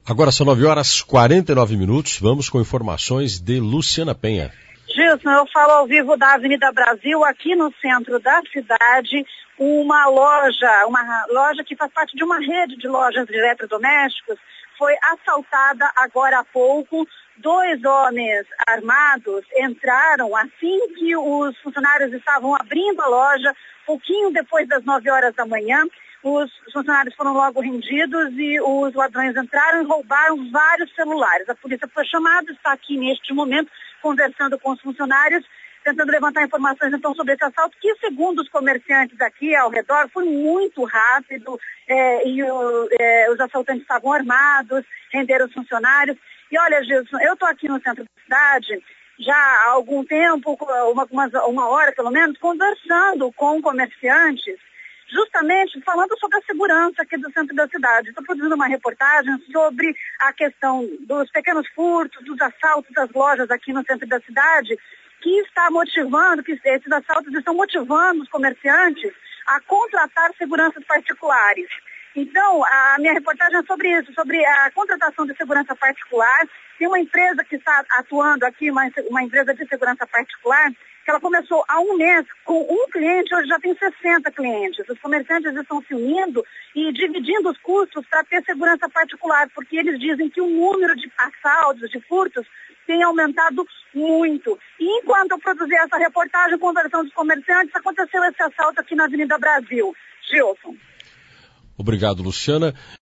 Agora são 9h49, vamos com informações de Luciana Penha. Gilson, eu falo ao vivo da Avenida Brasil, aqui no centro da cidade, uma loja que faz parte de uma rede de lojas de eletrodomésticos, foi assaltada agora há pouco. 2 homens armados entraram assim que os funcionários estavam abrindo a loja, pouquinho depois das 9 horas da manhã. Os funcionários foram logo rendidos e os ladrões entraram e roubaram vários celulares. A polícia foi chamada, está aqui neste momento conversando com os funcionários, tentando levantar informações então sobre esse assalto, que segundo os comerciantes aqui ao redor foi muito rápido os assaltantes estavam armados, renderam os funcionários. E olha, Gilson, eu estou aqui no centro da cidade já há algum tempo, uma hora pelo menos, conversando com comerciantes, justamente falando sobre a segurança aqui do centro da cidade. Estou produzindo uma reportagem sobre a questão dos pequenos furtos, dos assaltos das lojas aqui no centro da cidade, que esses assaltos estão motivando os comerciantes a contratar seguranças particulares. Então, a minha reportagem é sobre isso, sobre a contratação de segurança particular. Tem uma empresa que está atuando aqui, uma empresa de segurança particular, que ela começou há um mês com um cliente, hoje já tem 60 clientes. Os comerciantes estão se unindo e dividindo os custos para ter segurança particular, porque eles dizem que o número de assaltos, de furtos, tem aumentado muito. E enquanto eu produzi essa reportagem, conversando com os comerciantes, aconteceu esse assalto aqui na Avenida Brasil. Gilson. Obrigado, Luciana.